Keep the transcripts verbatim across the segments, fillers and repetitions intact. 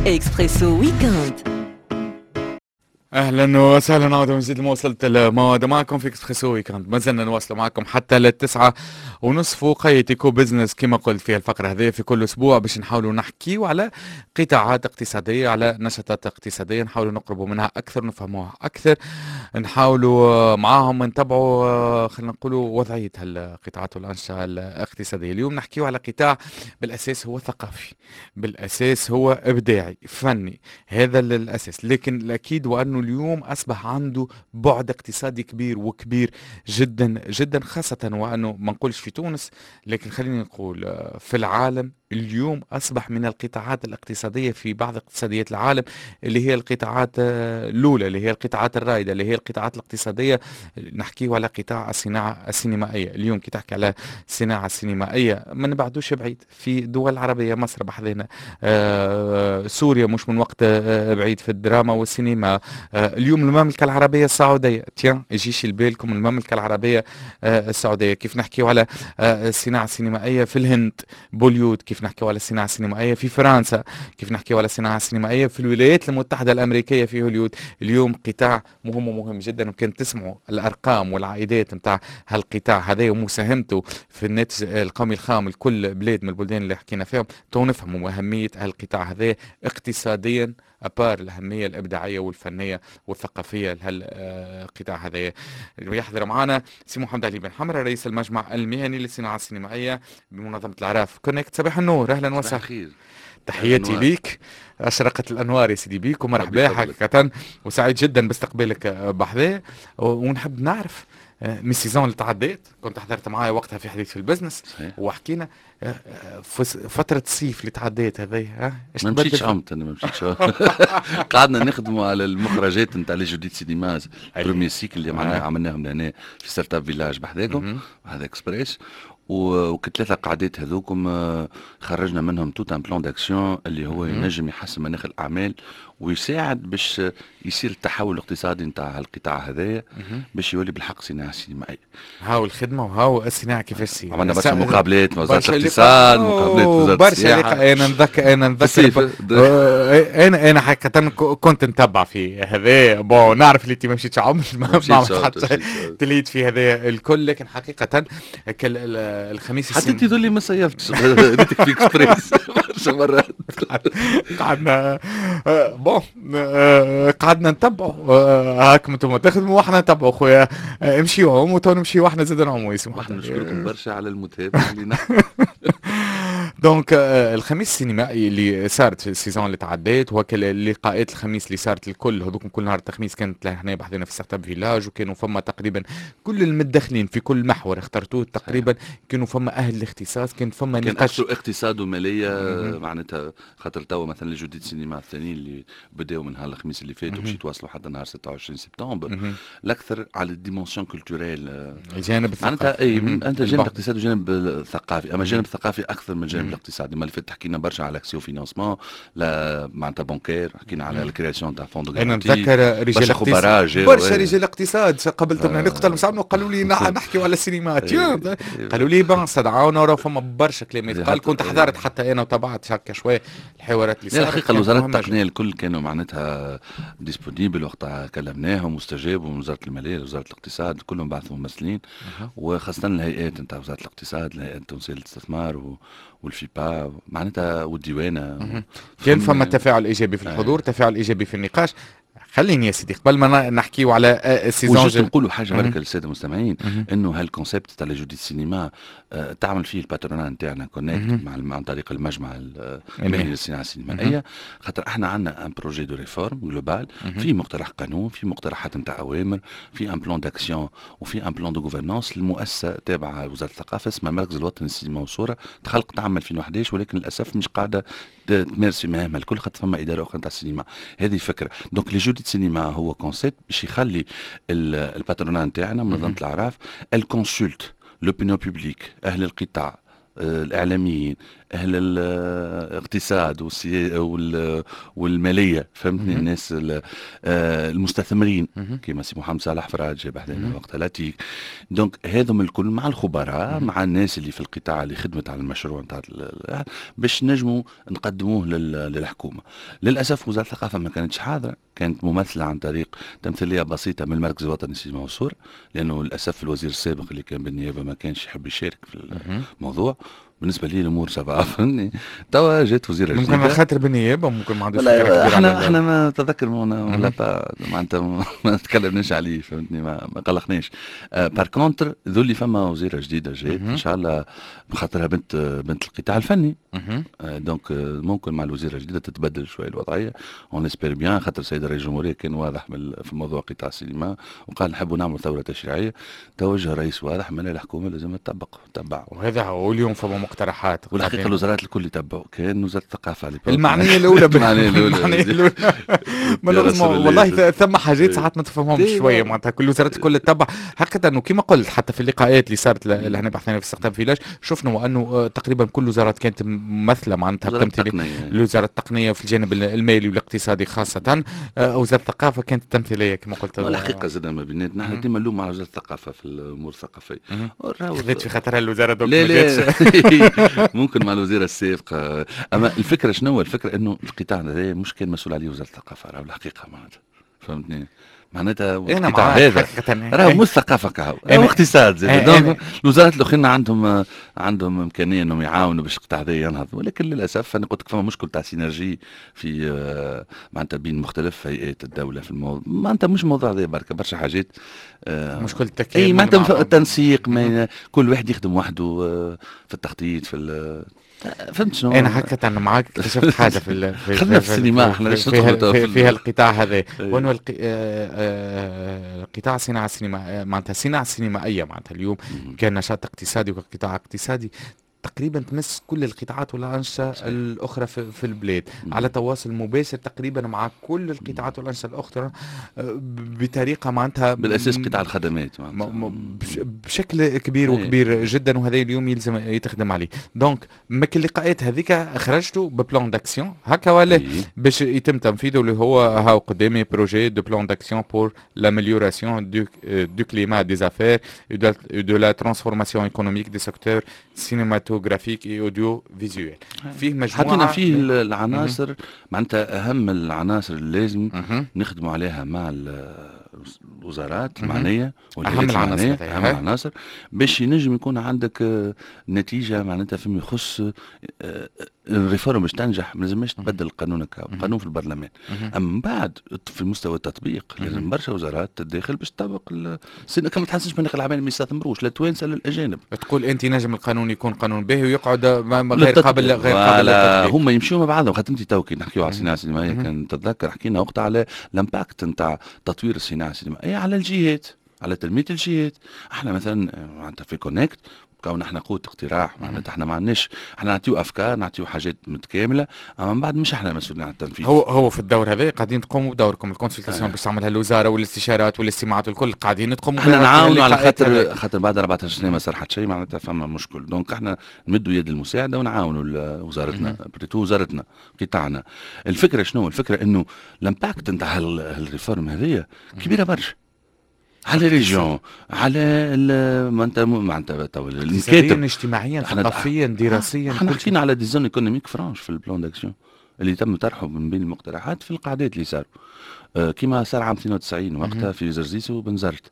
إكسبريسو ويكند. اهلا وسهلا عودة من جديد لما وصلت المواد معكم في اكسبريسو ويكند. ما زلنا نواصل معكم حتى للتسعة ونصف وقية ايكو بزنس كما قلت في الفقرة هذه في كل اسبوع باش نحاولوا نحكيوا على قطاعات اقتصادية، على نشاطات اقتصادية، نحاولوا نقربوا منها اكثر، نفهموها اكثر، نحاولوا معاهم نتبعوا خلينا نقولوا وضعية هالقطاعات والانشطة الاقتصادية. اليوم نحكيوا على قطاع بالاساس هو ثقافي، بالاساس هو ابداعي فني، هذا الاساس، لكن الاكيد وانه اليوم أصبح عنده بعد اقتصادي كبير وكبير جدا جدا، خاصة وأنه ما نقولش في تونس لكن خليني نقول في العالم اليوم أصبح من القطاعات الاقتصادية في بعض اقتصاديات العالم اللي هي القطاعات الأولى، اللي هي القطاعات الرائدة، اللي هي القطاعات الاقتصادية. نحكيه على قطاع الصناعة السينمائية. اليوم كي تحكي على الصناعة السينمائية ما نبعدوش بعيد في دول عربية، مصر بحذنا، آه سوريا مش من وقت آه بعيد في الدراما والسينما. آه اليوم المملكة العربية السعودية، تيان يجيش لبالكم المملكة العربية آه السعودية. كيف نحكيه على آه الصناعة السينمائية في الهند بوليود، كيف نحكيه على الصناعة السينمائية في فرنسا، كيف نحكيه على الصناعة السينمائية في الولايات المتحدة الأمريكية في هوليود. اليوم قطاع مهم ومهم جدا، يمكن تسمعوا الأرقام والعائدات نتاع هالقطاع هذا ومساهمته في الناتج القومي الخام لكل بلاد من البلدان اللي حكينا فيهم، تو نفهموا أهمية هالقطاع هذا اقتصاديا أبار الأهمية الإبداعية والفنية والثقافية لهالقطاع هذا. يحضر معنا سي محمد علي بن حمرة، رئيس المجمع المهني للصناعة السينمائية بمنظمة الأعراف كونكت. صباح النور، أهلا وسهلا. تحياتي ليك، أشرقت الأنوار يا سيدي بيك ومرحبا حقيقة، وسعيد جدا باستقبالك بحذاه. ونحب نعرف من السيزون اللي تعديت، كنت حضرت معايا وقتها في حديث في البزنس وحكينا فترة الصيف اللي تعديت هذه. ها ما مشيتش عمت انا ما مشيتش قعدنا نخدموا على المخرجات نتاع لي جوديت سينيماز بروميير سيكل اللي عملناه عملناهم لهنا في ستارت اب فيلاج بحذاكم هذا اكسبريس، وكثلاثه قعدات هذوكم خرجنا منهم توت ان بلان داكسيون اللي هو ينجم يحسن مناخ الاعمال ويساعد باش يصير التحول الاقتصادي نتاع القطاع هذايا باش يولي بالحق صناعه سينمائيه. هاو الخدمه وهاو الصناعه كيفاش تصير. عملنا برشا مقابلات مع وزاره الاقتصاد، مقابلات وزاره السياحه. انا نذكر انا نذكر انا انا حقيقه كنت نتبع في هذا، بون نعرف اللي انت ما مشيتش عمر ما حتى تليت في هذا الكل، لكن حقيقه الخميس حتى انت ذولي ما صيفتش ريتك في اكسبريس برشا مرات. قعدنا بون قعدنا نتبعوا هاكم انتم تخدموا واحنا نتبعوا خويا، امشيوا عمو تو نمشيوا واحنا زاد نعموا يسمح. واحنا نشكركم برشا على المتابعه اللي نحن دونك الخميس السينمائي اللي صارت في السيزون اللي تعديت، وكل اللقاءات الخميس اللي صارت الكل هذوكم كل نهار الخميس كانت هنا بحذنا في ستارت اب فيلاج، وكانوا فما تقريبا كل المتدخلين في كل محور اخترتوه تقريبا كانوا فما اهل الاختصاص، كان فما كان نقاش اقتصاد وماليه معناتها. خاطر توا مثلا الجديد سينما الثانيين اللي بداوا من نهار الخميس اللي فات وباش يتواصلوا حتى نهار ستة وعشرين سبتمبر الاكثر على الديمونسيون كولتوريل، الجانب معناتها اي انت جانب الاقتصادي وجانب الثقافي، اما الجانب الثقافي اكثر من الجانب الاقتصادي. ما اللي فات حكينا برشا على اكسيو فينانسمون لا معناتها بونكير، حكينا على الكرياسيون تاع فوند انا نتذكر رجال الاقتصاد برشا رجال الاقتصاد قبلتهم هنا قلت لهم سامعوا قالوا لي نحكيوا على السينمات، قالوا لي بون استدعونا وراه فما برشا كلمات قال، كنت حضرت حتى انا وتابعت هكا شويه الحوارات اللي صارت. الحقيقه الوزارات التقنيه الكل كانوا معناتها ديسبونيبل وقتها كلمناهم واستجابوا من وزاره الماليه لوزاره الاقتصاد، كلهم بعثوا ممثلين وخاصه الهيئات نتاع وزاره الاقتصاد، الهيئه التونسيه للاستثمار والفيبا معناتها والديوانه. كان فما تفاعل ايجابي في الحضور، تفاعل ايجابي في النقاش. خليني يا سيدي قبل ما نحكيو على السيزون وجست نقولوا حاجه برك للساده المستمعين انه هالكونسيبت تاع جودي السينما آه تعمل فيه الباترونات نتاعنا كونكت مع عن طريق المجمع المهني للصناعه السينمائيه، خاطر احنا عندنا ان بروجي دو ريفورم جلوبال في مقترح قانون، في مقترحات نتاع اوامر، في ان بلان داكسيون وفي ان بلان دو غوفرنانس للمؤسسه تابعه لوزاره الثقافه اسمها المركز الوطني للسينما والصوره، تخلق عام ألفين وأحد عشر ولكن للاسف مش قاعده تمارس في مهامها الكل خاطر فما اداره اخرى نتاع السينما. هذه فكره. دونك لي جودي السينما هو كونسيبت باش يخلي الباترونات نتاعنا منظمه الاعراف الكونسلت لوبينيون بوبليك اهل القطاع الاعلاميين، اهل الاقتصاد والسيا- وال- والماليه، فهمتني، مهم. الناس ال- آه، المستثمرين مهم. كيما سي محمد صالح فراد جاب حدانا مهم. وقتها لاتيك. دونك هذم الكل مع الخبراء، مهم. مع الناس اللي في القطاع اللي خدمت على المشروع نتاع باش نجموا نقدموه لل- للحكومه. للاسف وزاره الثقافه ما كانتش حاضره، كانت ممثله عن طريق تمثيليه بسيطه من المركز الوطني للسينما والصور، لانه للاسف الوزير السابق اللي كان بالنيابه ما كانش يحب يشارك في مهم. الموضوع. بالنسبه لي الامور سافا، فهمني. توا جات وزيره ممكن على جديده. خاطر بالنيابه، ممكن ما عندوش فكره والله كبيره احنا على احنا ال- ما تذكر ولا مهم. با معناتها ما تكلمناش عليه، فهمتني، ما, ما قلقناش. آه بار كونتر ذو اللي فما وزيره جديده جات ان مهم. شاء الله، بخاطرها بنت بنت القطاع الفني. مهم. آه دونك آه ممكن مع الوزيره الجديده تتبدل شويه الوضعيه، اون اسبير بيان، خاطر السيد رئيس الجمهوريه كان واضح من- في موضوع قطاع السينما، وقال نحبوا نعمل ثوره تشريعيه. توجه رئيس واضح من الحكومه لازم تطبق تتبع. وهذا هو اليوم فما مقترحات والحقيقه قاعدين. الوزارات الكل يتبعوا، كان وزاره الثقافه على المعنيه الاولى بال- المعنيه الاولى المعنيه الاولى ما يا نظم- رسول الله. والله ث- ثم حاجات ساعات ما تفهمهمش ديما. شويه، معناتها كل وزارات الكل تتبع. حقيقه انه كما قلت حتى في اللقاءات اللي صارت ل- اللي احنا بحثنا في استخدام فيلاج، شفنا وانه آه، تقريبا كل وزارات كانت ممثله معناتها وزاره بتمثيل التقنيه. وزاره التقنيه في الجانب المالي والاقتصادي خاصه. آه، وزاره الثقافه كانت تمثيليه كما قلت. والحقيقه زاد ما بيناتنا احنا مم. ديما نلوم على وزاره الثقافه في الامور الثقافيه. مهم. راهو- خذيت في خاطرها الوزاره دوك لا ما جاتش. لا ممكن مع الوزيره السابقه. اما الفكره شنو؟ الفكره انه القطاع هذا مش كان مسؤول عليه وزاره الثقافه، راهو الحقيقه معناتها، فهمتني، معناتها انا القطاع معاك هذا حقيقه. راهو إيه. مش ثقافه كهو، أنا- راهو اقتصاد أنا- زاد. دونك أنا- الوزارات الاخرين عندهم عندهم امكانيه انهم يعاونوا باش القطاع هذا ينهض، ولكن للاسف انا قلت لك فما مشكل تاع سينرجي في آه، معناتها بين مختلف هيئات الدوله في الموضوع، معناتها مش موضوع هذا بركه، برشا حاجات. آه، مشكلة التكامل اي مع معناتها بعض. التنسيق، ما كل واحد يخدم وحده آه، في التخطيط في ال- فهمت شنو؟ انا حكيت انا معاك اكتشفت حاجه في ال- في خدنا في- في السينما، في- احنا في- ليش فيها ندخلوا في- في فيها ال- القطاع هذا، أي. وانه الق- آه، آه، قطاع الصناعه السينما معناتها الصناعه السينمائيه معناتها اليوم مم. كان نشاط اقتصادي وقطاع اقتصادي تقريبا تمس كل القطاعات والأنشطة صحيح. الأخرى في, في البلاد مم. على تواصل مباشر تقريبا مع كل القطاعات والأنشطة الأخرى آه، بطريقة معناتها بالاساس م- قطاع الخدمات م- معناتها. م- بش- بشكل كبير أي. وكبير جدا، وهذا اليوم يلزم يتخدم عليه. دونك مك اللقاءات هذيك خرجتوا ببلان داكسيون هكا ولا أي. باش يتم تنفيذه، اللي هو هاو قدامي بروجي دو بلان داكسيون بور لامélioration du, euh, du climat des affaires et de, et de la transformation économique des secteurs cinématographiques et audiovisuels. فيه مجموعة حطينا فيه ال- العناصر، معناتها اهم العناصر اللي لازم مهم. نخدموا عليها مع ال- الوزارات مهم. المعنيه والهيئات أهم العناصر المعنية، هذه، اهم هاي. العناصر باش ينجم يكون عندك آه، نتيجه معناتها فيما يخص آه، الريفورم باش تنجح. ما لازمش تبدل القانون هكا، مهم. القانون في البرلمان. مهم. اما بعد في مستوى التطبيق لازم مهم. برشا وزارات تتداخل باش تطبق ال- السن- كما تحسش من العمل ما يستثمروش لا التوانسه لا الاجانب. تقول انت نجم القانون يكون قانون باهي ويقعد ما- ما غير للتطبيق. قابل غير قابل فوالا، للتطبيق. هم يمشيوا مع بعضهم. خاطر انت تو كي نحكيو على مهم. الصناعه السينمائيه مهم. كان تتذكر حكينا وقتها على الامباكت نتاع تطوير الصناعه السينمائيه على الجهات، على تنميه الجهات. احنا مثلا آه، معناتها في كونكت كون احنا قوه اقتراح، معناتها احنا ما عندناش، احنا نعطيو افكار نعطيو حاجات متكامله، اما من بعد مش احنا مسؤولين عن التنفيذ. هو هو في الدور هذا قاعدين تقوموا بدوركم الكونسلتاسيون آه. باش تعملها الوزاره والاستشارات والاستماعات والكل قاعدين تقوموا احنا بها في نعاونوا على اللقاءات خاطر هذه. خاطر بعد أربعة عشر سنه ما صرحت شيء، معناتها فما مشكل. دونك احنا نمدوا يد المساعده ونعاونوا ال- وزارتنا، بريتو وزارتنا قطاعنا. الفكره شنو؟ الفكره انه الامباكت نتاع هال- هالريفورم هذه كبيره برشا على ريجيون، على ال- معناتها معناتها تو اقتصاديا الكاتب. اجتماعيا احنا- ثقافيا دراسيا احنا كل شيء. حكينا على دي زون ايكونوميك فرانش في البلان داكسيون اللي تم طرحه من بين المقترحات في القعدات اللي صاروا. آه، كما صار عام اثنين وتسعين وقتها في زرزيس وبنزرت.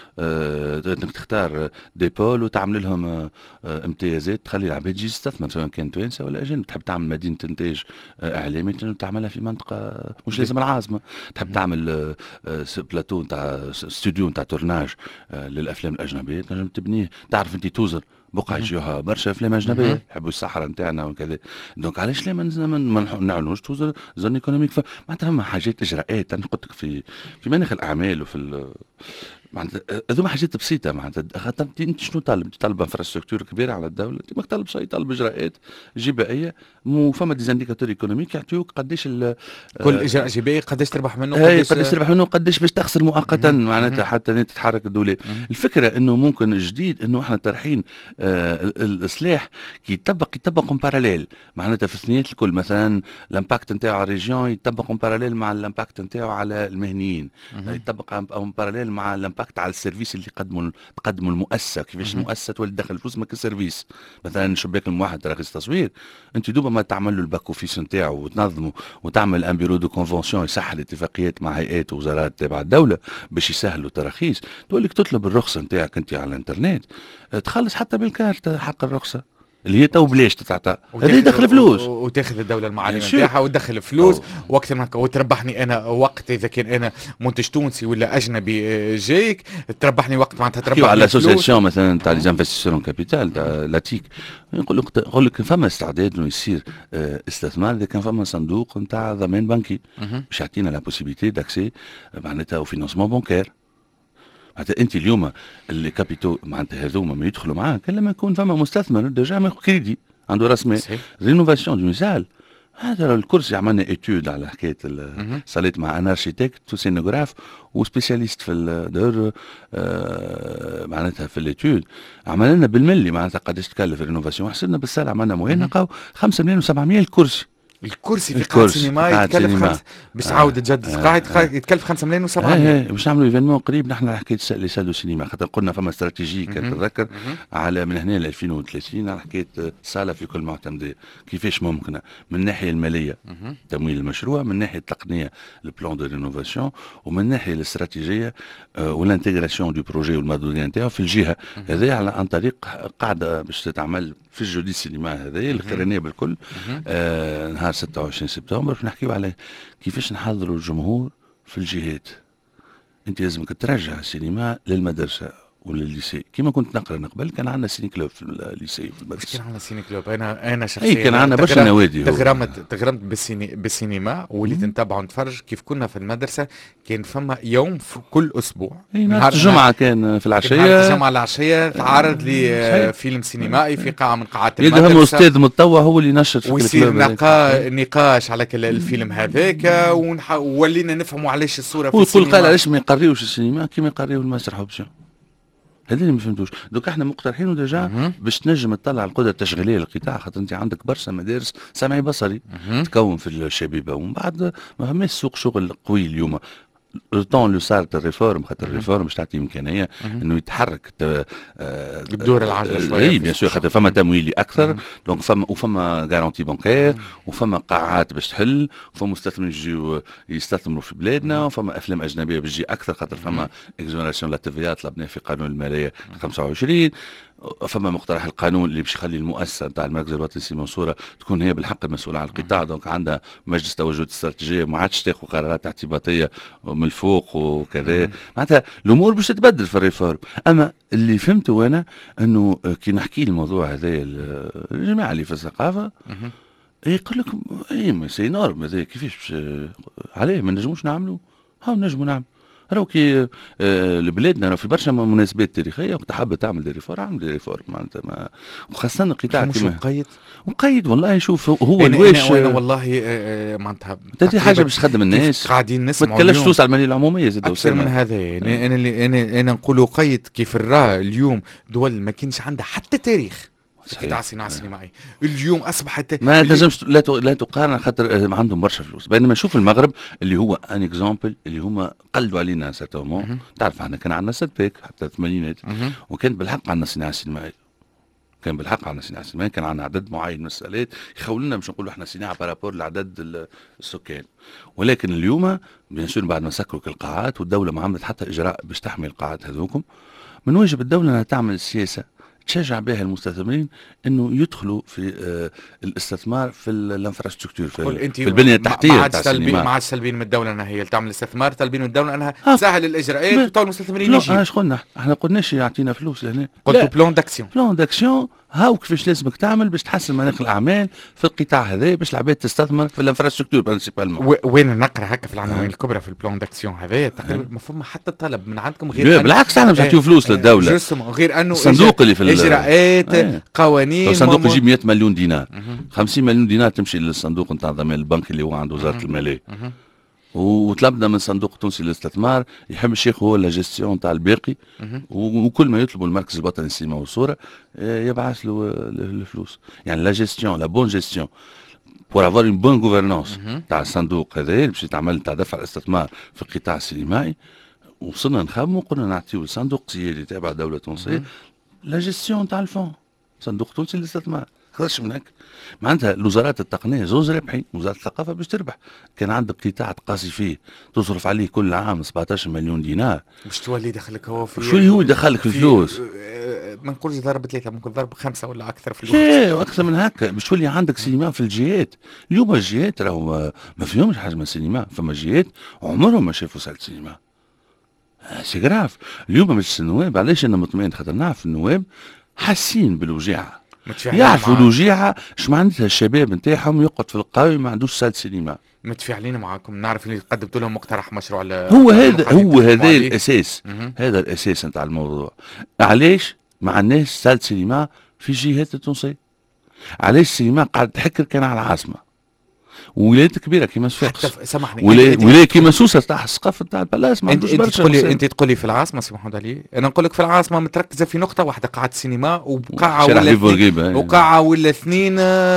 آه، انك تختار دي بول وتعمل لهم آه، آه، امتيازات تخلي العباد يجي يستثمر سواء كان توانسه ولا اجانب. تحب تعمل مدينه انتاج آه، اعلامي تنجم تعملها في منطقه مش لازم العاصمه. تحب تعمل آه، آه، س- بلاتو نتاع استوديو نتاع تورناج آه، للافلام الاجنبيه تنجم تبنيه. تعرف انت توزر بقعة يجيوها برشا افلام اجنبيه يحبوا الصحراء نتاعنا وكذا. دونك علاش لا ما نز- ما ما نح- نعلنوش توزر زون ايكونوميك. معناتها فما حاجات اجراءات. انا قلت لك في في مناخ الاعمال وفي ال- معناتها هذوما حاجات بسيطه. معناتها خاطر انت شنو طالب؟ تطلب انفراستركتور كبيره على الدوله، انت ما تطلب شيء، طالب اجراءات جبائيه وفما ديزانديكاتور ايكونوميك يعطيوك قداش كل اجراء جبائي قداش تربح منه، قداش قداش تربح منه، قداش باش تخسر مؤقتا معناتها حتى تتحرك الدوله. الفكره انه ممكن جديد انه احنا طرحين آه الاصلاح كي يطبق يطبق باراليل معناتها في الثنيات الكل. مثلا الامباكت نتاعو على الريجيون يطبق باراليل مع الامباكت نتاعو على المهنيين، يطبق باراليل مع الامباكت على السيرفيس اللي يقدموا تقدموا المؤسسه، كيفاش المؤسسه تولي تدخل فلوس ما كسيرفيس. مثلا شباك الموحد تراخيص تصوير، انت دوبا ما تعمل له الباك اوفيس نتاعو وتنظمه وتعمل ان بيرو دو كونفونسيون يسهل اتفاقيات مع هيئات ووزارات تبع الدوله باش يسهلوا التراخيص، توليك تطلب الرخصه نتاعك انت على الانترنت، تخلص حتى بالكارت حق الرخصه اللي هي تو بلاش تتعطى، هذا يدخل فلوس وتاخذ الدوله المعالم نتاعها وتدخل فلوس وقت ما وتربحني انا وقت اذا كان انا منتج تونسي ولا اجنبي جايك تربحني وقت معناتها تربحني على اسوسياسيون مثلا تاع لي انفستيسيون كابيتال لاتيك يقول لك يقول لك فما استعداد انه يصير استثمار اذا كان فما صندوق نتاع ضمان بنكي باش يعطينا لا بوسيبيتي داكسي معناتها او فينانسمون بانكير. معناتها انت اليوم اللي كابيتو معناتها هذوما ما يدخلوا معاك الا لما يكون فما مستثمر ديجا ماخذ كريدي عنده راس مال. رينوفاسيون دو مثال هذا الكرسي عملنا ايتود على حكايه صليت مع ان ارشيتكت وسينوغراف وسبيسياليست في الدور آه معناتها في الايتود عملنا لنا بالملي معناتها قداش تكلف الرينوفاسيون، حسبنا بالسال عملنا موين لقاو خمسة ملايين وسبعمية الكرسي. الكرسي في قاعة سينما يتكلف خمس باش تعاود تجدد قاعة يتكلف خمسة ملايين وسبعمية. باش نعملوا ايفينمون قريب نحن حكايه لي سالو سينما خاطر قلنا فما استراتيجيه كنتذكر على من هنا ل ألفين وثلاثين على حكايه صاله في كل معتمديه كيفاش ممكنه من الناحيه الماليه تمويل المشروع، من الناحيه التقنيه البلان دو رينوفاسيون، ومن الناحيه الاستراتيجيه والانتيغراسيون دو بروجي والمردوديه نتاعو في الجهه هذه على عن طريق قاعده باش تتعمل في الجودي سينما هذه القرنيه بالكل آه نهار ستة وعشرين سبتمبر باش نحكيو على كيفاش نحضروا الجمهور في الجهات. انت لازمك ترجع السينما للمدرسه وللليسي كيما كنت نقرا من قبل. كان عندنا سيني كلوب في الليسي في المدرسه. كان عندنا سيني كلوب. انا انا شخصيا اي كان عندنا برشا نوادي. تغرمت تغرمت بالسيني بالسينما وليت نتابع ونتفرج كيف كنا في المدرسه. كان فما يوم في كل اسبوع نهار الجمعه كان في العشيه نهار الجمعه العشيه تعرض لي فيلم سينمائي في قاعه من قاعات المدرسه. يدهم استاذ متطوع هو اللي نشر في ويصير نقا... نقاش على كل الفيلم هذاك ونح... ولينا نفهموا علاش الصوره في السينما. ويقول قال علاش ما يقريوش السينما كيما يقريو المسرح اوبسيون. هذا اللي ما فهمتوش. دوك احنا مقترحين ديجا باش تنجم تطلع القدره التشغيليه للقطاع خاطر انت عندك برشا مدارس سمعي بصري تكون في الشبيبه ومن بعد ما فماش سوق شغل قوي اليوم. الطون اللي صارت الريفورم خاطر الريفورم باش تعطي امكانيه انه يتحرك الدور العجله شويه. اي بيان سور خاطر فما تمويلي اكثر دونك فما وفما غارونتي بانكير وفما قاعات باش تحل وفما مستثمرين يجيو يستثمروا في بلادنا وفما افلام اجنبيه باش تجي اكثر خاطر فما اكزوناسيون لا تي في طلبناه في قانون الماليه خمسة وعشرين. فما مقترح القانون اللي باش يخلي المؤسسه نتاع المركز الوطني المنصوره تكون هي بالحق المسؤوله عن القطاع. دونك عندها مجلس توجد استراتيجيه ما عادش تاخذ قرارات اعتباطيه من الفوق وكذا. معناتها الامور باش تتبدل في الريفورم. اما اللي فهمته انا انه كي نحكي الموضوع هذا الجماعه اللي في الثقافه يقول لك اي سي نورم هذا كيفاش عليه ما نجموش نعملوا ها نجموا نعمل. راهو كي آه لبلادنا راه في برشا مناسبات تاريخيه وقت حابه تعمل دي ريفور عمل دي ريفور معناتها ما وخاصه القطاع مش مقيد مقيد والله. شوف هو أنا الواش أنا والله آه معناتها هذه حاجه باش تخدم الناس قاعدين نسمعوا ما تكلفش فلوس على الماليه العموميه زاد اكثر من هذا. يعني انا اللي انا انا نقولوا قيد كيف الراه اليوم دول ما كانش عندها حتى تاريخ قطاع الصناعه السينمائيه اليوم اصبحت ما تنجمش لا لا تقارن خاطر عندهم برشا فلوس. بينما شوف المغرب اللي هو ان اكزامبل اللي هما قلدوا علينا سيرتومون. تعرف احنا كان عندنا سدباك حتى الثمانينات وكان بالحق عندنا صناعه سينمائيه. كان بالحق عندنا صناعه سينمائيه كان عندنا عدد معين من السالات يخولنا باش نقولوا احنا صناعه بارابور لعدد السكان. ولكن اليوم بيان سور بعد ما سكروا القاعات والدوله ما عملت حتى اجراء باش تحمي القاعات هذوكم من واجب الدوله انها تعمل السياسه تشجع بها المستثمرين انه يدخلوا في آه الاستثمار في الانفراستركتور في, في البنيه التحتيه تاع السينما. ما عادش طالبين من الدوله انها هي تعمل استثمار، طالبين من الدوله انها تسهل الاجراءات وتو المستثمرين يجي. لا اش قلنا احنا قلناش يعطينا فلوس لهنا. قلت بلان داكسيون بلان داكسيون هاو كيفاش لازمك تعمل باش تحسن مناخ الاعمال في القطاع هذا باش العباد تستثمر في الانفراستركتور برانسيبالمون. وين نقرا هكا في العناوين الكبرى في البلان داكسيون هذا تقريبا ما فما حتى طلب من عندكم غير لا بالعكس احنا مش نعطيو فلوس للدوله غير انه الصندوق اللي في اجراءات ايه. قوانين الصندوق يجيب مئة مليون دينار خمسين مليون دينار تمشي للصندوق نتاع ضمان البنك اللي هو عند وزاره الماليه وطلبنا من الصندوق التونسي للاستثمار يحبش ياخذ هو لا جيستيون تاع الباقي وكل ما يطلبوا المركز الوطني للسينما والصوره يبعث له الفلوس. يعني لا جيستيون لا بون جيستيون بور افوار اون بون غوفرنونس تاع الصندوق هذا اللي باش يتعمل تاع دفع الاستثمار في القطاع السينمائي. وصلنا نخمموا قلنا نعطيو للصندوق السيادي تابع الدوله التونسيه لا جيستيون تاع الفون صندوق تونسي للاستثمار. خرجش من هيك معناتها الوزارات التقنيه زوز رابحين. وزاره الثقافه باش تربح كان عندك قطاع تقاسي فيه تصرف عليه كل عام سبعطاش مليون دينار باش تولي دخلك هو في شو اللي هو يدخلك في الفلوس. ما نقولش ضرب ثلاثه ممكن ضرب خمسه ولا اكثر في الوقت. لا واكثر من هكا باش تولي عندك سينما في الجهات. اليوم الجهات راهو ما فيهمش حجم السينما. فما جهات عمرهم ما شافوا سال سينما سي غراف. اليوم مش النواب علاش انا مطمئن خاطر نعرف النواب حاسين بالوجيعه يعرفوا الوجيعه اش معناتها الشباب نتاعهم يقعد في القهوه ما عندوش سال سينما. متفاعلين معاكم نعرف اللي قدمت لهم مقترح مشروع هو هذا هو هذا الاساس هذا الاساس نتاع الموضوع. علاش ما عندناش سال سينما في الجهات التونسيه؟ علاش السينما قاعد تحكر كان على العاصمه ولايات كبيره كيما صفاقس سامحني ولايه ولايه كيما سوسه تاع الثقافه تاع البلاص ما عندوش برشا. تقول لي انت تقول لي في العاصمه سي محمود علي انا نقول لك في العاصمه متركزه في نقطه واحده قاعه السينما وقاعه ولا اثنين وقاعه ولا اثنين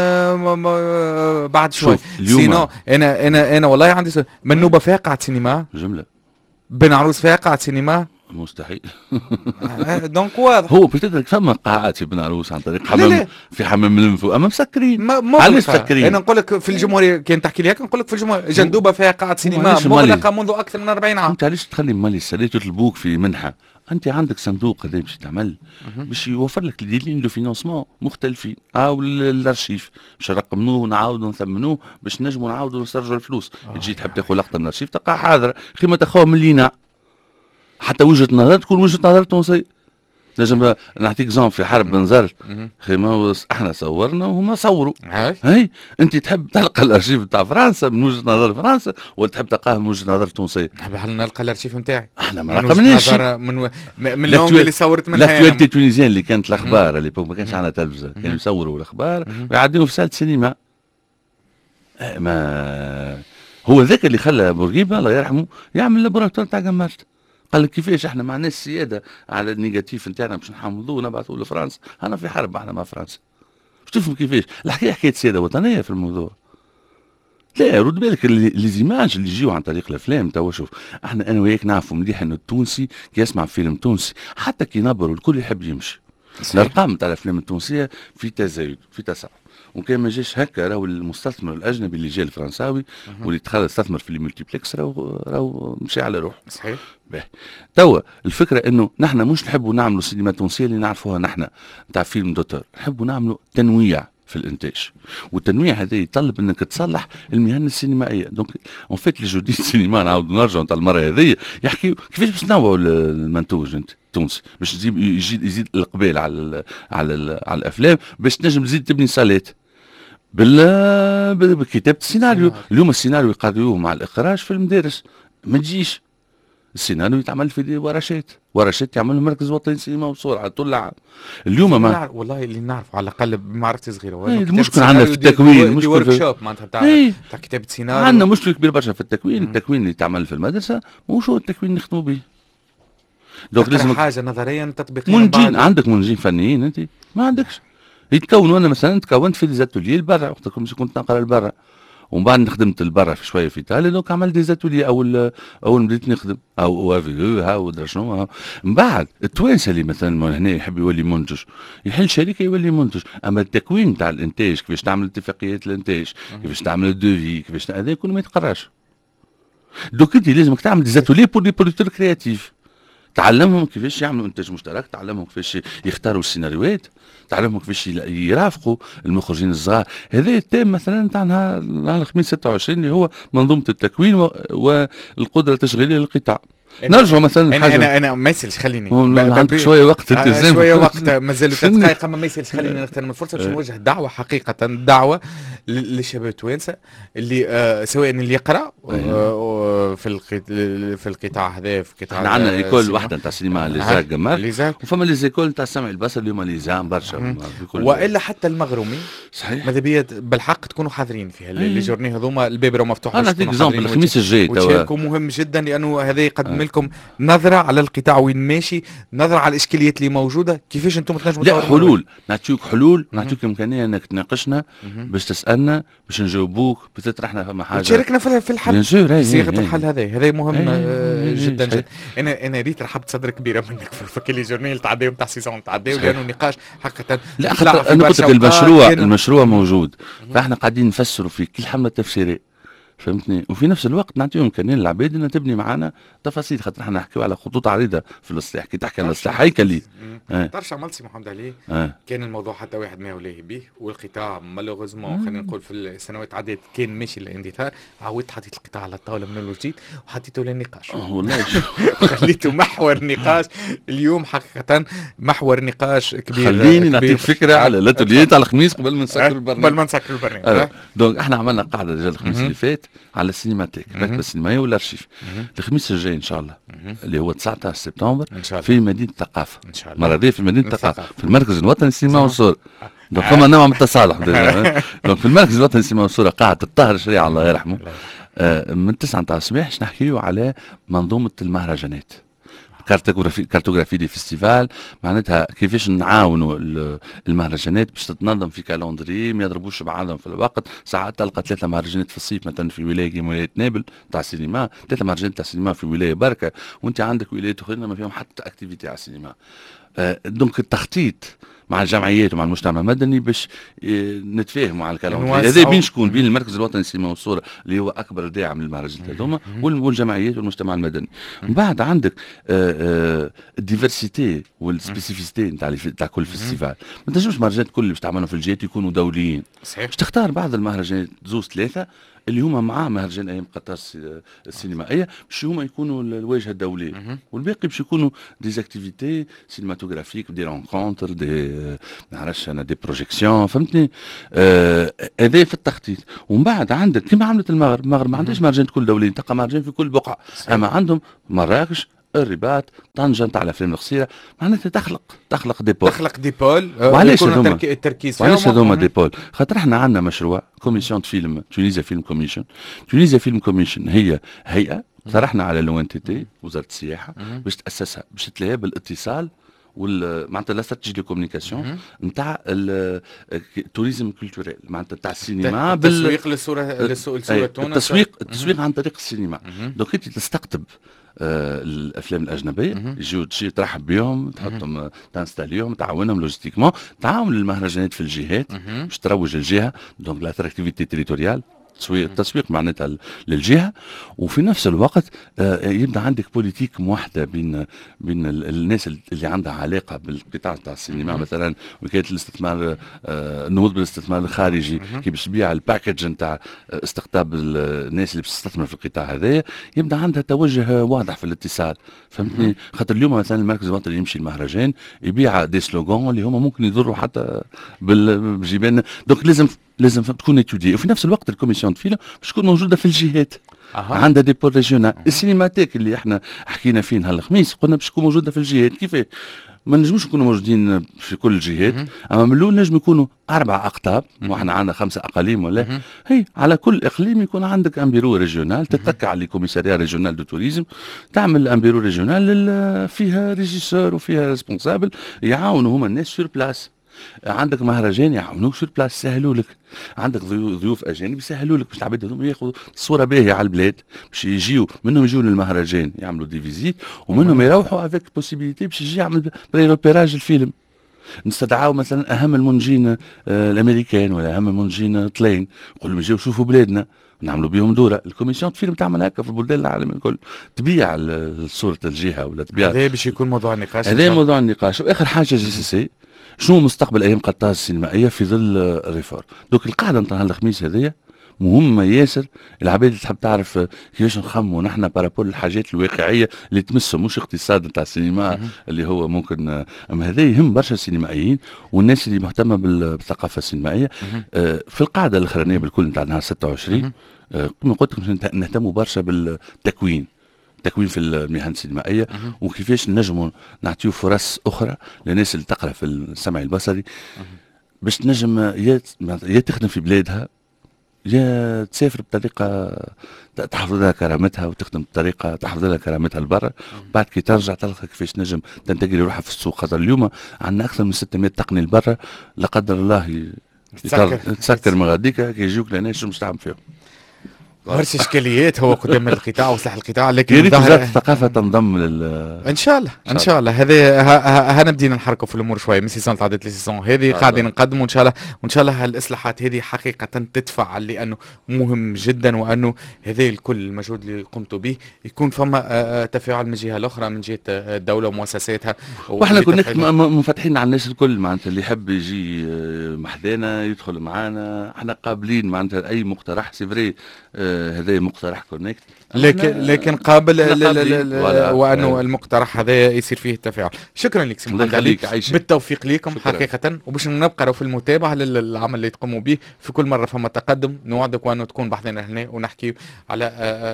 بعد شوي سينو. انا انا انا والله عندي منوبه فيها قاعه سينما جمله بن عروس فيها قاعه سينما مستحيل. دونك واضح هو بتدرك فما قاعات في بن عروس عن طريق حمام في حمام المنفو اما مسكرين. علاش مسكرين؟ انا نقول لك في الجمهوريه كان تحكي لي هيك نقول لك في الجمهوريه جندوبه فيها قاعه سينما مغلقه منذ اكثر من أربعين عام. انت علاش تخلي مالي السادات يطلبوك في منحه؟ انت عندك صندوق هذا باش تعمل باش يوفر لك دي لين دو فينانسمون مختلفين او الارشيف باش نرقمنوه ونعاودوا نثمنوه باش نجموا نعاودوا نسترجعوا الفلوس. تجي تحب تاخذ لقطه من الارشيف تلقاها حاضره خيما تاخذها من لينا حتى وجهه نظر تكون وجهه نظر تونسيه. نجم نعطيك زون في حرب بنزرت خيما احنا صورنا وهما صوروا. هاي انت تحب تلقى الارشيف تاع فرنسا من وجهه نظر فرنسا ولا تحب تلقاه من وجهه نظر تونسيه؟ نحب نلقى الارشيف نتاعي احنا ما رقمناش من من اللونج اللي صورت منها لاكتواليتي التونيزيان اللي كانت الاخبار اللي ما كانش عندنا تلفزه كانوا يصوروا الاخبار ويعديوهم في ساله سينما. ما هو ذاك اللي خلى بورقيبه الله يرحمه يعمل لابوراتوار تاع جمارت. قال لك كيفاش احنا ما عندناش السياده على النيجاتيف نتاعنا باش نحمضوه ونبعثوه لفرنسا. انا في حرب احنا مع فرنسا. باش تفهم كيفاش الحكايه حكايه سياده وطنيه في الموضوع. لا رد بالك لي زيماج اللي يجيو عن طريق الافلام. توا شوف احنا انا وياك نعرفوا مليح انه التونسي كي يسمع فيلم تونسي حتى كي نبروا الكل يحب يمشي. الارقام تاع الافلام التونسيه في تزايد في تسع وكان ما جاش هكا راهو المستثمر الاجنبي اللي جا الفرنساوي واللي دخل استثمر في الملتيبلكس راهو راهو مشي على روحه. صحيح. باهي توا الفكره انه نحن مش نحبوا نعملوا سينما تونسيه اللي نعرفوها نحن نتاع فيلم دوتور. نحبوا نعملوا تنويع في الانتاج والتنويع هذا يطلب انك تصلح المهن السينمائيه. دونك اون فيت لي جودي السينما نعاودوا نرجعوا نتاع المره هذه يحكيوا كيفاش باش تنوعوا المنتوج انت التونسي باش تجيب يزيد يزيد الاقبال على ال على ال على الافلام باش تنجم تزيد تبني صالات بال بكتابه السيناريو. اليوم السيناريو يقرروه مع الاخراج في المدارس ما تجيش. السيناريو يتعمل في ورشات ورشات يعملوا مركز وطني سينما وصور على طول العام. اليوم ما والله اللي نعرف على الاقل بمعرفتي صغيره المشكل عندنا في التكوين مشكل ورك شوب معناتها تاع تاع كتابه سيناريو. عندنا مشكل كبير برشا في التكوين. التكوين اللي تعمل في المدرسه مش هو التكوين اللي نخدموا به. دونك لازم حاجه نظريا تطبيقيا. منجين عندك منجين فنيين انت ما عندكش. يتكونوا انا مثلا تكونت في ديزاتوليي لبرا وقت كنت نقرا لبرا ومن بعد خدمت لبرا في شويه في ايطاليا. دونك عملت ديزاتوليي اول اول بديت نخدم او افي ها ودرا شنو. من بعد التوانسه اللي مثلا هنا يحب يولي منتج يحل شركه يولي منتج. اما التكوين تاع الانتاج كيفاش تعمل اتفاقيات الانتاج كيفاش تعمل الدوفي كيفاش هذا كله ما يتقراش. دوك انت لازمك تعمل ديزاتوليي بور دي برودكتور كرياتيف. تعلمهم كيفاش يعملوا انتاج مشترك. تعلمهم كيفاش يختاروا السيناريوات. تعلمهم كيفاش يرافقوا المخرجين الصغار. هذا التام مثلا تاع نهار الخميس ستة وعشرين اللي هو منظومه التكوين والقدره التشغيليه للقطاع. نرجع مثلا انا انا انا ما يسالش خليني عندك شويه وقت التزام شويه وقت مازال ثلاث دقائق اما ما يسالش خليني نغتنم الفرصه باش نوجه دعوه حقيقه دعوه للشباب التوانسه اللي آه سواء اللي يقرا آه في في القطاع هذا في قطاع احنا عندنا ايكول واحده نتاع السينما ليزاك جمال وفما لي زيكول نتاع السمع البصري اللي هما ليزام برشا والا حتى المغرومي صحيح ماذا بيا بالحق تكونوا حاذرين فيها لي جورني هذوما الباب راه مفتوح. انا نعطيك اكزومبل الخميس الجاي توا مهم جدا لانه هذا يقدم آه. لكم نظره على القطاع وين ماشي، نظره على الاشكاليات اللي موجوده، كيفاش انتم تنجموا لا حلول نعطيوك حلول نعطيوك امكانيه انك تناقشنا باش تسالنا باش نجاوبوك بتتر احنا فما حاجه وتشاركنا في الحل صيغه الحل هذا هذا مهم آه جدا جدا. انا انا ريت رحبت صدر كبيره منك في فكلي جورنيل تعداو نتاع سيزون تعداو لانه نقاش حقيقه. لا خاطر انا قلت لك المشروع المشروع موجود فاحنا قاعدين نفسروا في كل حمله تفسيريه فهمتني، وفي نفس الوقت نعطيهم امكانيه للعباد انها تبني معنا تفاصيل خاطر احنا نحكيو على خطوط عريضه في الاصلاح. كي تحكي على الاصلاح هيكلي تعرفش عملت سي محمد علي آه. كان الموضوع حتى واحد ما يوليه به والقطاع مالوغوزمون خلينا نقول في السنوات عدت كان ماشي للاندثار. عودت حطيت القطاع على الطاوله من الوجديد وحطيته للنقاش والله خليته محور نقاش اليوم حقيقه محور نقاش كبير. خليني نعطيك فكره على الاتوليات على الخميس قبل ما نسكر البرنامج قبل ما نسكر البرنامج دونك احنا عملنا قاعده رجال الخميس اللي فات على السينماتيك الركبه السينمائيه والارشيف. الخميس الجاي ان شاء الله اللي هو تسعة عشر سبتمبر في مدينه الثقافه المره دي في مدينه الثقافه في المركز الوطني للسينما والصوره. دونك فما نوع من التصالح دونك في المركز الوطني للسينما والصوره قاعه الطاهر الشريعه الله يرحمه آه من تسعة نتاع الصباح باش نحكيو على منظومه المهرجانات كارتوغرافي كارتوغرافي دي فيستيفال معناتها كيفاش نعاونوا المهرجانات باش تتنظم في كالندري ما يضربوش بعضهم في الوقت. ساعات تلقى ثلاثه مهرجانات في الصيف مثلا في ولايه كيما ولايه نابل تاع السينما، ثلاثه مهرجانات تاع السينما في ولايه بركه وانت عندك ولايات اخرى ما فيهم حتى اكتيفيتي على السينما. آه دونك التخطيط مع الجمعيات ومع المجتمع المدني باش نتفاهموا على الكلام هذا بين شكون بين المركز الوطني للسينما والصوره اللي هو اكبر داعم للمهرجانات هذوما والجمعيات والمجتمع المدني. من بعد عندك الديفرسيتي والسبيسيفيسيتي نتاع نتاع كل فيستيفال. ما تنجمش مهرجانات كل اللي باش تعملهم في الجهات يكونوا دوليين. صحيح. باش تختار بعض المهرجانات زوز ثلاثه اللي هما مع مهرجان ايام قطر السينمائيه باش هما يكونوا الواجهه الدوليه والباقي باش يكونوا ديزاكتيفيتي سينماتوغرافيك دي رونكونتر دي ما نعرفش انا دي بروجيكسيون فهمتني. هذا آه في التخطيط. ومن بعد عندك كما عملت المغرب المغرب ما عندهاش مهرجان كل دوليين تلقى مهرجان في كل بقعه. اما عندهم مراكش الرباط طنجة نتاع الافلام القصيره معناتها تخلق تخلق ديبول تخلق ديبول وعلاش هذوما التركيز فيهم وعلاش هذوما ديبول خاطر احنا عندنا مشروع كوميسيون فيلم تونيزيا فيلم كوميشن. تونيزيا فيلم كوميشن هي هيئه طرحنا على لو ان تي تي وزاره السياحه باش تاسسها باش تلاقيها بالاتصال وال معناتها لا استراتيجي دو كومونيكاسيون نتاع التوريزم كولتوريل معناتها تاع السينما بالتسويق للصوره للصوره تونس التسويق التسويق عن طريق السينما. دونك انت تستقطب آه الافلام الاجنبيه يجيو تجي ترحب بهم تحطهم تنستاليهم تعاونهم لوجيستيكمون تعاون المهرجانات في الجهات باش تروج الجهه. دونك لاتراكتيفيتي تريتوريال التسويق التسويق معناتها للجهه. وفي نفس الوقت آه يبدا عندك بوليتيك موحده بين بين الناس اللي عندها علاقه بالقطاع تاع السينما مثلا وكاله الاستثمار آه النهوض بالاستثمار الخارجي كي باش تبيع الباكج نتاع استقطاب الناس اللي باش تستثمر في القطاع هذايا يبدا عندها توجه واضح في الاتصال فهمتني. خاطر اليوم مثلا المركز الوطني يمشي المهرجان يبيع دي سلوغون اللي هما ممكن يضروا حتى بالجبان. دونك لازم لازم تكون اتودي. وفي نفس الوقت الكوميسيون فيلم باش تكون موجوده في الجهات أه. عندها دي بور ريجيونال. السينماتيك اللي احنا حكينا فيه نهار الخميس قلنا باش تكون موجوده في الجهات. كيفاه ما نجموش نكونوا موجودين في كل الجهات اما من الاول نجم يكونوا اربع اقطاب واحنا عندنا خمسه اقاليم ولا هي على كل اقليم يكون عندك ان بيرو ريجيونال تتكع على كوميساريا ريجيونال دو توريزم تعمل ان بيرو ريجيونال فيها ريجيسور وفيها ريسبونسابل يعاونوا هما الناس سور بلاس. عندك مهرجان يعاونوك سور بلاس يسهلوا لك. عندك ضيوف اجانب يسهلوا لك باش العباد هذوما ياخذوا صوره باهيه على البلاد باش يجيو منهم يجيو للمهرجان يعملوا دي فيزيت ومنهم يروحوا افيك بوسيبيليتي باش يجي يعمل بريروبيراج الفيلم. نستدعاو مثلا اهم المنتجين آه الامريكان ولا اهم المنتجين طلين نقول لهم يجيو شوفوا بلادنا نعملوا بهم دوره. الكوميسيون فيلم تعمل هكا في البلدان العالم الكل تبيع صوره الجهه ولا تبيع. هذا باش يكون موضوع النقاش. هذا موضوع النقاش. واخر حاجه جي سي سي شنو مستقبل ايام قطاز السينمائيه في ظل الريفورم. دوك القاعده نتاع الخميس هذيا مهمه ياسر. العباد اللي تحب تعرف كيفاش نخموا نحن بارابول الحاجات الواقعيه اللي تمسهم، مش اقتصاد نتاع السينما اللي هو ممكن. اما هذا يهم برشا السينمائيين والناس اللي مهتمه بالثقافه السينمائيه. آه في القاعده الاخرانيه بالكل نتاع نهار ستة وعشرين آه كما قلت لكم نهتموا برشا بالتكوين، تكوين في المهن السينمائيه، وكيفاش نجموا نعطيو فرص اخرى للناس اللي تقرا في السمع البصري باش تنجم يا يا تخدم في بلادها يا تسافر بطريقه تحفظ لها كرامتها، وتخدم بطريقه تحفظ لها كرامتها لبرا. بعد كي ترجع تلقى كيفاش نجم تنتقل روحها في السوق. خاطر اليوم عندنا اكثر من ستمائة تقني لبرا، لا قدر الله تسكر مغاديك كي يجوك لهنا شو مش تعمل فيهم. برشا اشكاليات هو قدام القطاع وسلاح القطاع، لكن يا ريت وزاره الثقافه تنضم لل ان شاء الله ان شاء الله. هذا هنا بدينا نحركوا في الامور شويه من سيزون تعدت لسيزون هذه قاعدين نقدموا ان شاء الله، وان شاء الله هالاصلاحات هذه حقيقه تدفع، لانه مهم جدا، وانه هذا الكل المجهود اللي قمتوا به يكون فما تفاعل من جهه الاخرى، من جهه الدوله ومؤسساتها. واحنا كنا منفتحين على الناس الكل، معناتها اللي يحب يجي محدانا يدخل معنا، احنا قابلين معناتها اي مقترح. سي فري هذا مقترح كونكت، لكن لكن قابل وانه المقترح هذا يصير فيه التفاعل. شكرا لك سي محمد علي، بالتوفيق لكم حقيقه، وباش نبقى في المتابعه للعمل اللي تقوموا به. في كل مره فما تقدم، نوعدك وانه تكون بحثنا هنا ونحكي على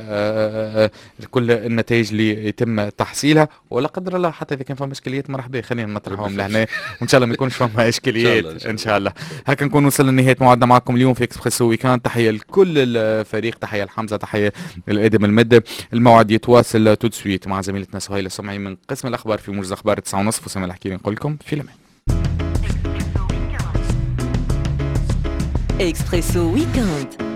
كل النتائج اللي يتم تحصيلها، ولا قدر الله حتى اذا كان فما اشكاليات مرحبا خلينا نطرحهم لهنا، وان شاء الله ما يكونش فما اشكاليات ان شاء الله. هكا نكون وصلنا لنهايه موعدنا معكم اليوم في اكسبريسو ويكاند. تحيه لكل الفريق، تحيه لحمزه، تحيه لادم المد. الموعد يتواصل تو سويت مع زميلتنا سهيله السمعي من قسم الاخبار في موجز اخبار تسعة ونصف، وسامي الحكيري نقول لكم في الامان. اكسبريسو ويكاند.